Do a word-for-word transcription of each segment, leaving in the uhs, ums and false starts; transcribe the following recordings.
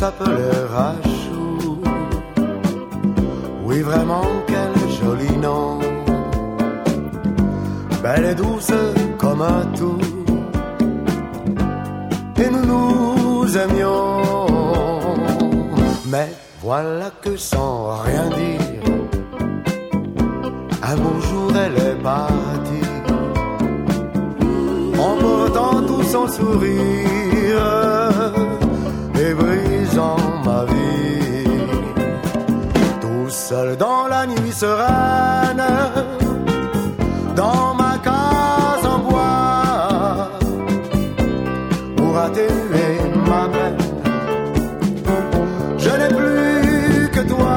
s'appelait Rachou. Oui, vraiment, quel joli nom. Belle et douce comme un tout. Et nous nous aimions. Mais voilà que sans rien dire, un beau jour elle est partie, emportant tout son sourire et brisant ma vie. Tout seul dans la nuit sereine, dans ma case en bois, pour atténuer ma peine, je n'ai plus que toi.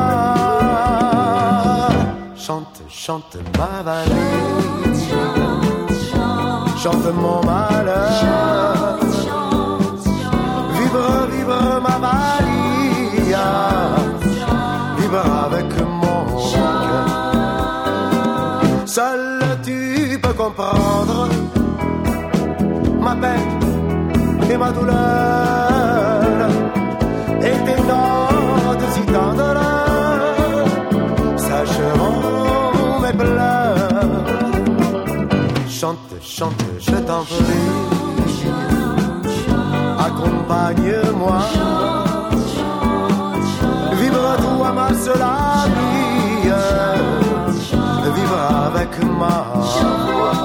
Chante, chante ma valise, chante mon malheur, vibre, vibre ma valise, vibre avec mon cœur. Seul tu peux comprendre ma peine et ma douleur, et tes notes si tendres sacheront mes pleurs. Chante, chante, je t'en prie, accompagne-moi, vibre-toi ma seule amie, vivre avec ma voix.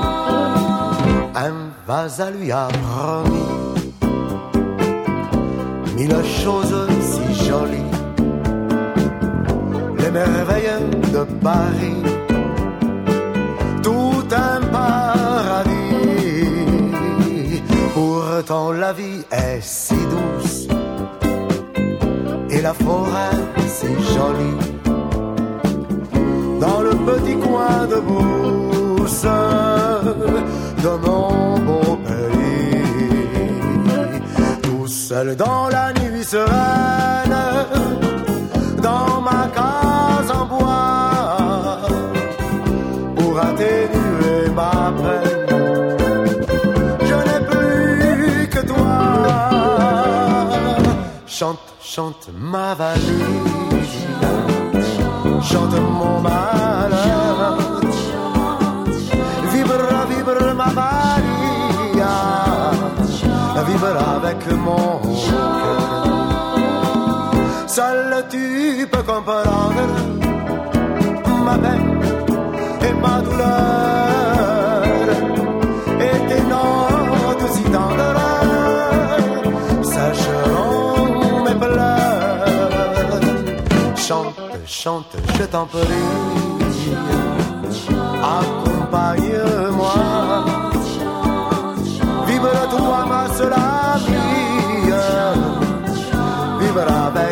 Un vase lui a promis mille choses si jolies, les merveilles de Paris, tout un paradis. Pourtant la vie est si douce et la forêt si jolie, dans le petit coin de brousse de mon beau pays. Tout seul dans la nuit sereine, dans ma case en bois, pour atténuer ma peine, je n'ai plus que toi. Chante, chante ma valise, chante mon malheur, vibre, vibre ma valise, vibre avec mon cœur. Seul tu peux comprendre ma peine et ma douleur, et tes notes si tendres sacheront mes pleurs. Chante, chante, je t'en prie, accompagne-moi, vibre-toi ma seule amie, vibre avec